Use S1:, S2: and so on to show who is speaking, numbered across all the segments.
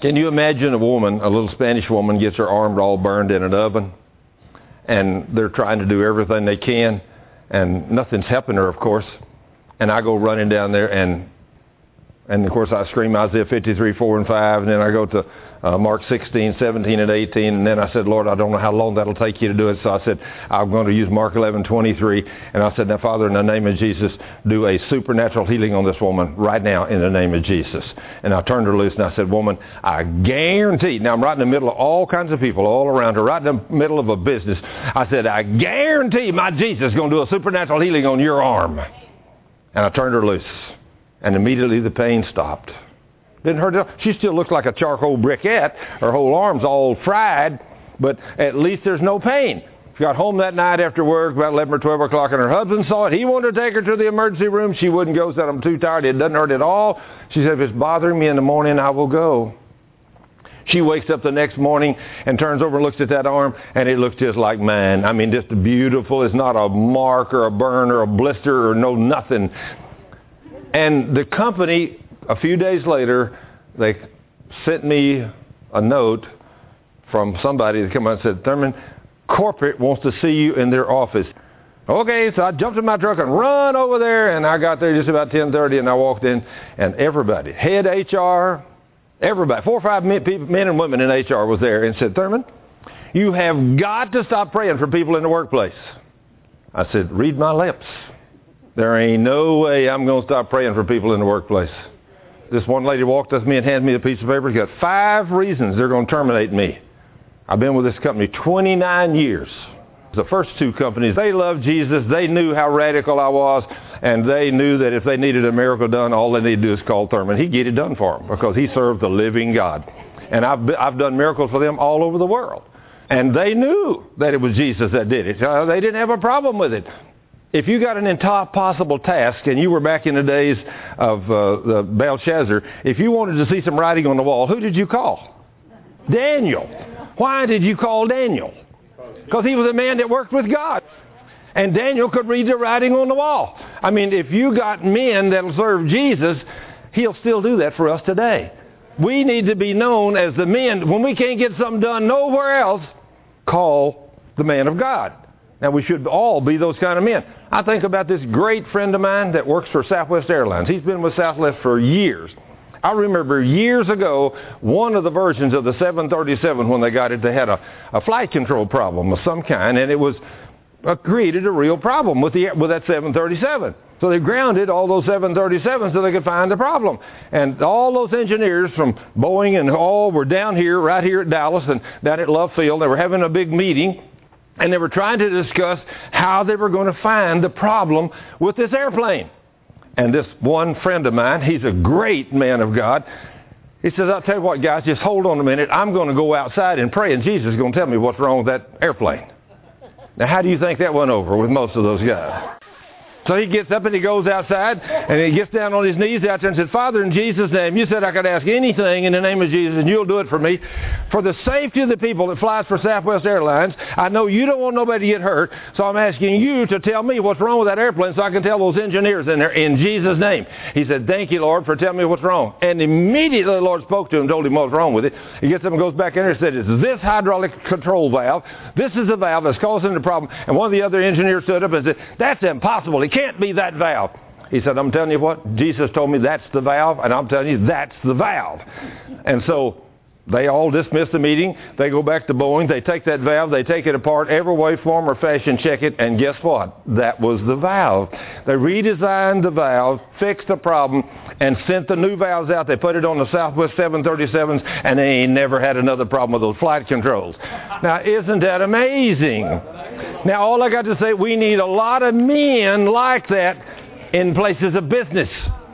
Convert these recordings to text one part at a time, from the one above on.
S1: Can you imagine a little Spanish woman gets her arm all burned in an oven, and they're trying to do everything they can, and nothing's helping her, of course. And I go running down there, and of course I scream Isaiah 53, 4 and 5, and then I go to Mark 16, 17 and 18, and then I said, Lord, I don't know how long that'll take you to do it. So I said, I'm going to use Mark 11, 23, and I said, now Father, in the name of Jesus, do a supernatural healing on this woman right now in the name of Jesus. And I turned her loose, and I said, woman, I guarantee, now I'm right in the middle of all kinds of people all around her, right in the middle of a business. I said, I guarantee my Jesus is going to do a supernatural healing on your arm. And I turned her loose, and immediately the pain stopped. Didn't hurt. She still looks like a charcoal briquette. Her whole arm's all fried, but at least there's no pain. She got home that night after work about 11 or 12 o'clock, and her husband saw it. He wanted to take her to the emergency room. She wouldn't go, said, I'm too tired. It doesn't hurt at all. She said, if it's bothering me in the morning, I will go. She wakes up the next morning and turns over and looks at that arm, and it looks just like mine. I mean, just beautiful. It's not a mark or a burn or a blister or no nothing. And the company, a few days later, they sent me a note from somebody that came out and said, Thurman, corporate wants to see you in their office. Okay, so I jumped in my truck and run over there, and I got there just about 10:30, and I walked in, and everybody, head HR, everybody, 4 or 5 men and women in HR was there, and said, Thurman, you have got to stop praying for people in the workplace. I said, read my lips. There ain't no way I'm going to stop praying for people in the workplace. This one lady walked up to me and handed me a piece of paper. She got 5 reasons they're going to terminate me. I've been with this company 29 years. The first 2 companies, they loved Jesus. They knew how radical I was, and they knew that if they needed a miracle done, all they needed to do is call Thurman. He'd get it done for them because he served the living God. And I've done miracles for them all over the world. And they knew that it was Jesus that did it. They didn't have a problem with it. If you got an impossible task, and you were back in the days of the Belshazzar, if you wanted to see some writing on the wall, who did you call? Daniel. Why did you call Daniel? Because he was a man that worked with God. And Daniel could read the writing on the wall. I mean, if you got men that will serve Jesus, he'll still do that for us today. We need to be known as the men. When we can't get something done nowhere else, call the man of God. Now, we should all be those kind of men. I think about this great friend of mine that works for Southwest Airlines. He's been with Southwest for years. I remember years ago, one of the versions of the 737, when they got it, they had a flight control problem of some kind, and it was created a real problem with that 737. So they grounded all those 737s so they could find the problem. And all those engineers from Boeing and all were down here, right here at Dallas and down at Love Field. They were having a big meeting. And they were trying to discuss how they were going to find the problem with this airplane. And this one friend of mine, he's a great man of God. He says, I'll tell you what, guys, just hold on a minute. I'm going to go outside and pray, and Jesus is going to tell me what's wrong with that airplane. Now, how do you think that went over with most of those guys? So he gets up and he goes outside, and he gets down on his knees out there and said, Father, in Jesus' name, you said I could ask anything in the name of Jesus, and you'll do it for me. For the safety of the people that flies for Southwest Airlines, I know you don't want nobody to get hurt, so I'm asking you to tell me what's wrong with that airplane so I can tell those engineers in there in Jesus' name. He said, thank you, Lord, for telling me what's wrong. And immediately the Lord spoke to him and told him what's wrong with it. He gets up and goes back in there and said, it's this hydraulic control valve. This is the valve that's causing the problem. And one of the other engineers stood up and said, that's impossible. It can't be that valve. He said, I'm telling you what, Jesus told me that's the valve, and I'm telling you that's the valve. And so they all dismiss the meeting. They go back to Boeing. They take that valve. They take it apart every way, form, or fashion, check it, and guess what? That was the valve. They redesigned the valve, fixed the problem, and sent the new valves out. They put it on the Southwest 737s, and they ain't never had another problem with those flight controls. Now, isn't that amazing? Now, all I got to say, we need a lot of men like that in places of business.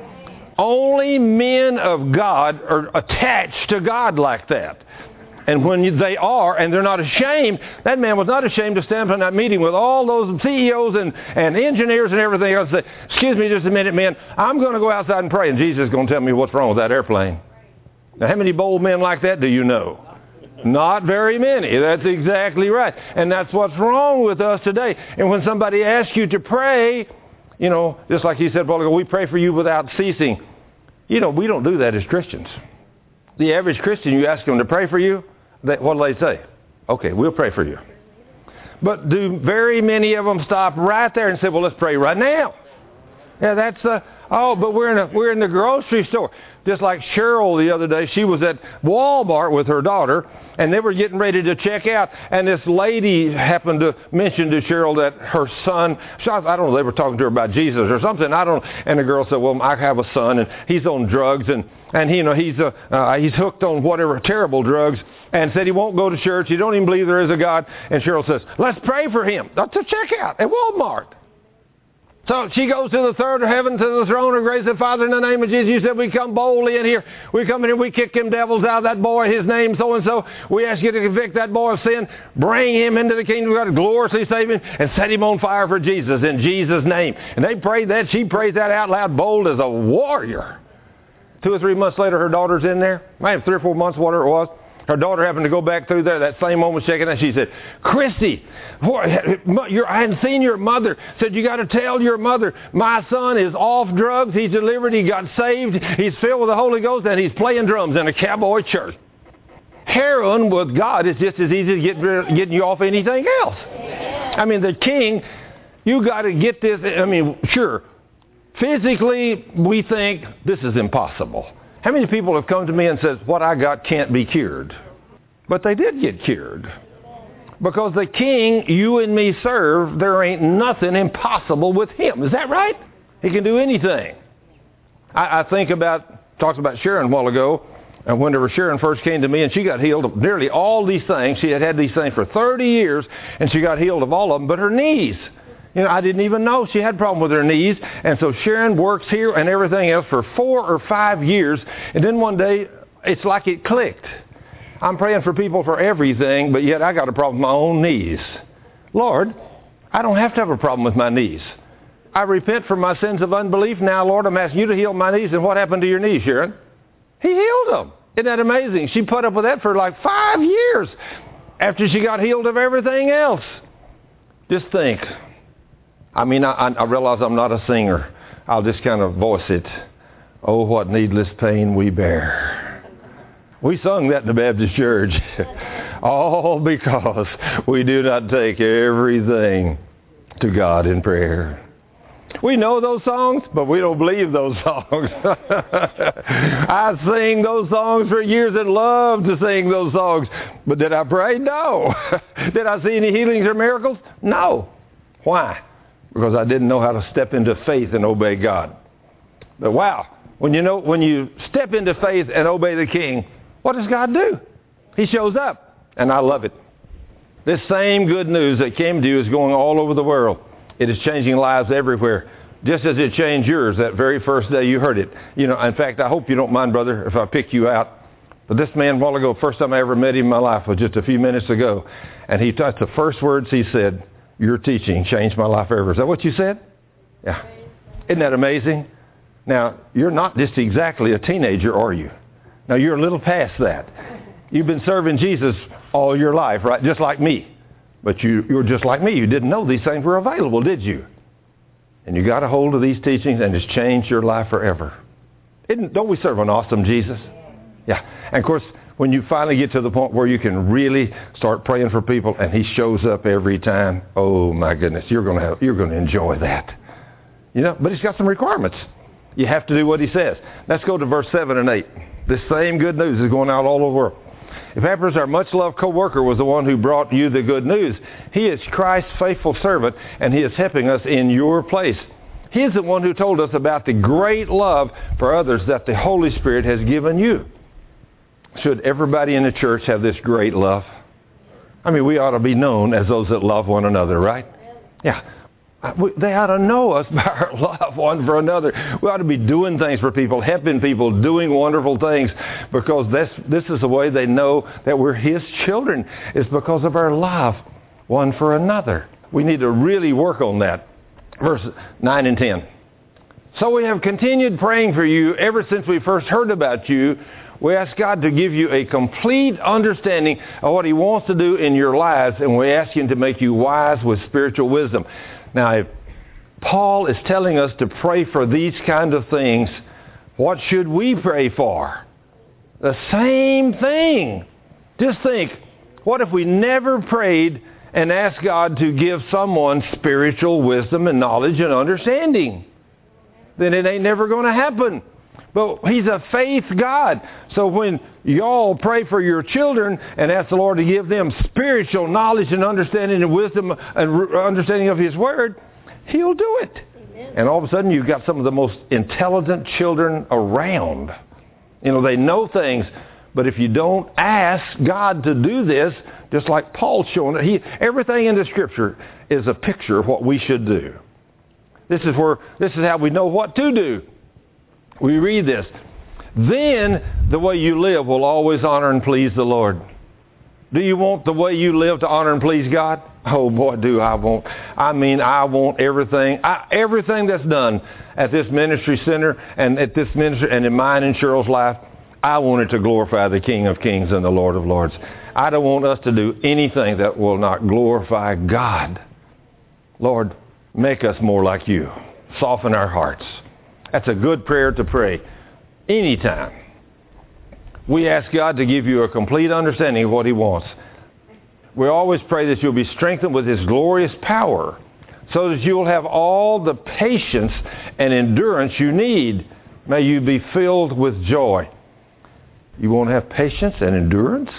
S1: Only men of God are attached to God like that. And when they are, and they're not ashamed, that man was not ashamed to stand up in that meeting with all those CEOs and engineers and everything else and say, excuse me just a minute, men, I'm going to go outside and pray, and Jesus is going to tell me what's wrong with that airplane. Now, how many bold men like that do you know? Not very many. That's exactly right. And that's what's wrong with us today. And when somebody asks you to pray, you know, just like he said, we pray for you without ceasing. You know, we don't do that as Christians. The average Christian, you ask them to pray for you, what do they say? Okay, we'll pray for you. But do very many of them stop right there and say, well, let's pray right now? Yeah, that's but we're in the grocery store. Just like Cheryl the other day, she was at Walmart with her daughter, and they were getting ready to check out, and this lady happened to mention to Cheryl that her son, I don't know, they were talking to her about Jesus or something, and the girl said, well, I have a son, and he's on drugs, and he's hooked on whatever terrible drugs, and said he won't go to church, he don't even believe there is a God, and Cheryl says, let's pray for him. That's a checkout at Walmart. So she goes to the third of heaven, to the throne of grace, and Father, in the name of Jesus, you said we come boldly in here. We come in here, we kick them devils out of that boy, his name so-and-so. We ask you to convict that boy of sin, bring him into the kingdom of God, gloriously save him, and set him on fire for Jesus, in Jesus' name. And they prayed that. She prays that out loud, bold as a warrior. 2 or 3 months later, her daughter's in there. Maybe 3 or 4 months, whatever it was. Her daughter happened to go back through there that same moment, checking out. She said, Christy, I hadn't seen your mother. Said, you got to tell your mother, my son is off drugs. He's delivered. He got saved. He's filled with the Holy Ghost, and he's playing drums in a cowboy church. Heroin with God is just as easy as getting you off anything else. I mean, the king, you got to get this. I mean, sure, physically we think this is impossible. How many people have come to me and said, what I got can't be cured? But they did get cured. Because the king you and me serve, there ain't nothing impossible with him. Is that right? He can do anything. I talked about Sharon a while ago, and whenever Sharon first came to me and she got healed of nearly all these things, she had these things for 30 years, and she got healed of all of them but her knees. I didn't even know she had a problem with her knees. And so Sharon works here and everything else for 4 or 5 years. And then one day, it's like it clicked. I'm praying for people for everything, but yet I got a problem with my own knees. Lord, I don't have to have a problem with my knees. I repent for my sins of unbelief. Now, Lord, I'm asking you to heal my knees. And what happened to your knees, Sharon? He healed them. Isn't that amazing? She put up with that for like 5 years after she got healed of everything else. Just think. I mean, I realize I'm not a singer. I'll just kind of voice it. Oh, what needless pain we bear. We sung that in the Baptist church. All because we do not take everything to God in prayer. We know those songs, but we don't believe those songs. I sing those songs for years and love to sing those songs. But did I pray? No. Did I see any healings or miracles? No. Why? Because I didn't know how to step into faith and obey God. But wow, when you step into faith and obey the King, what does God do? He shows up, and I love it. This same good news that came to you is going all over the world. It is changing lives everywhere, just as it changed yours that very first day you heard it. In fact, I hope you don't mind, brother, if I pick you out. But this man a while ago, first time I ever met him in my life was just a few minutes ago, and that's the first words he said. Your teaching changed my life forever. Is that what you said? Yeah. Isn't that amazing? Now, you're not just exactly a teenager, are you? Now, you're a little past that. You've been serving Jesus all your life, right? Just like me. But you're just like me. You didn't know these things were available, did you? And you got a hold of these teachings, and it's changed your life forever. Don't we serve an awesome Jesus? Yeah. And, of course, when you finally get to the point where you can really start praying for people and he shows up every time, oh my goodness, you're going to enjoy that. But he's got some requirements. You have to do what he says. Let's go to verse 7 and 8. This same good news is going out all over the world. Epaphras, our much-loved co-worker, was the one who brought you the good news. He is Christ's faithful servant, and he is helping us in your place. He is the one who told us about the great love for others that the Holy Spirit has given you. Should everybody in the church have this great love? I mean, we ought to be known as those that love one another, right? Yeah. They ought to know us by our love one for another. We ought to be doing things for people, helping people, doing wonderful things, because this is the way they know that we're His children. It's because of our love one for another. We need to really work on that. Verse 9 and 10. So we have continued praying for you ever since we first heard about you. We ask God to give you a complete understanding of what He wants to do in your lives, and we ask Him to make you wise with spiritual wisdom. Now, if Paul is telling us to pray for these kind of things, what should we pray for? The same thing. Just think, what if we never prayed and asked God to give someone spiritual wisdom and knowledge and understanding? Then it ain't never going to happen. But He's a faith God. So when y'all pray for your children and ask the Lord to give them spiritual knowledge and understanding and wisdom and understanding of His Word, He'll do it. Amen. And all of a sudden you've got some of the most intelligent children around. You know, they know things. But if you don't ask God to do this, just like Paul's showing it, everything in the Scripture is a picture of what we should do. This is how we know what to do. We read this. Then the way you live will always honor and please the Lord. Do you want the way you live to honor and please God? Oh boy, do I want. I mean, I want everything. Everything that's done at this ministry center and at this ministry and in mine and Cheryl's life, I want it to glorify the King of Kings and the Lord of Lords. I don't want us to do anything that will not glorify God. Lord, make us more like you. Soften our hearts. That's a good prayer to pray anytime. We ask God to give you a complete understanding of what He wants. We always pray that you'll be strengthened with His glorious power so that you will have all the patience and endurance you need. May you be filled with joy. You won't have patience and endurance?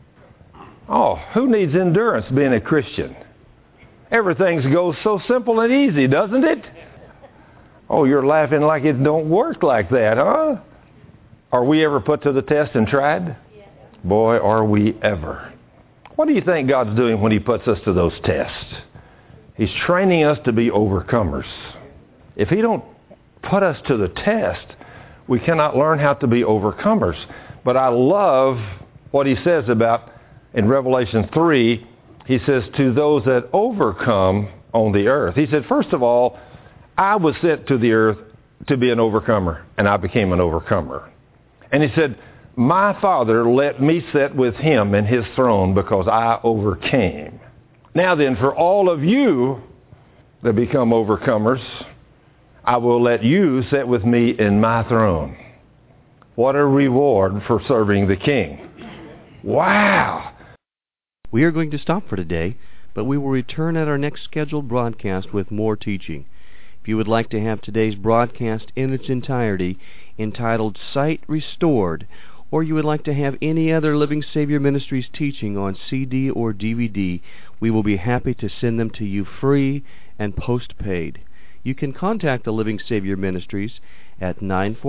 S1: Oh, who needs endurance being a Christian? Everything goes so simple and easy, doesn't it? Oh, you're laughing like it don't work like that, huh? Are we ever put to the test and tried? Yes. Boy, are we ever. What do you think God's doing when He puts us to those tests? He's training us to be overcomers. If He don't put us to the test, we cannot learn how to be overcomers. But I love what He says about, in Revelation 3, He says, to those that overcome on the earth. He said, first of all, I was sent to the earth to be an overcomer, and I became an overcomer. And He said, my Father let me sit with Him in His throne because I overcame. Now then, for all of you that become overcomers, I will let you sit with me in my throne. What a reward for serving the King. Wow!
S2: We are going to stop for today, but we will return at our next scheduled broadcast with more teaching. If you would like to have today's broadcast in its entirety, entitled Sight Restored, or you would like to have any other Living Savior Ministries teaching on CD or DVD, we will be happy to send them to you free and postpaid. You can contact the Living Savior Ministries at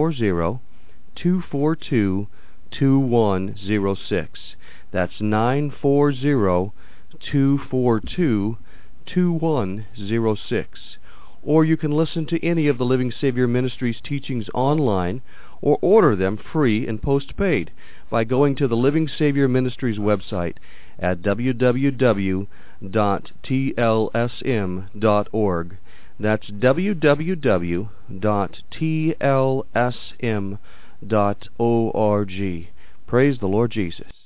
S2: 940-242-2106. That's 940-242-2106. Or you can listen to any of the Living Savior Ministries teachings online or order them free and postpaid by going to the Living Savior Ministries website at www.tlsm.org. That's www.tlsm.org. Praise the Lord Jesus.